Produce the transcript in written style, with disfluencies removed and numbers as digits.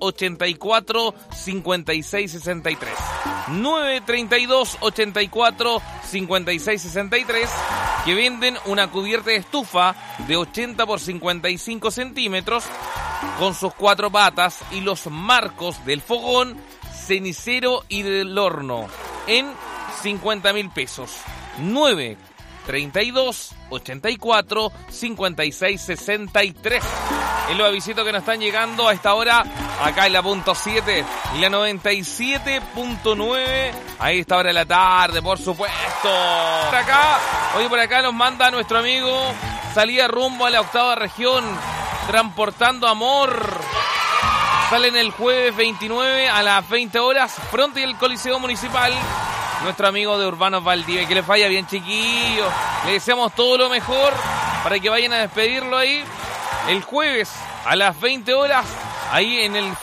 84 56 63. 932 84 56 63, que venden una cubierta de estufa de 80 por 55 centímetros con sus 4 patas y los marcos del fogón, cenicero y del horno en 50.000 pesos. 932 84 56 63. Es los avisitos que nos están llegando a esta hora acá en la punto 7 y la 97.9 a esta hora de la tarde, por supuesto. Por acá nos manda nuestro amigo, salida rumbo a la 8ª región, transportando amor. Salen el jueves 29 a las 20 horas, frente al Coliseo Municipal. Nuestro amigo de Urbanos Valdivia, que les vaya bien, chiquillos. Le deseamos todo lo mejor para que vayan a despedirlo ahí el jueves a las 20 horas, ahí en el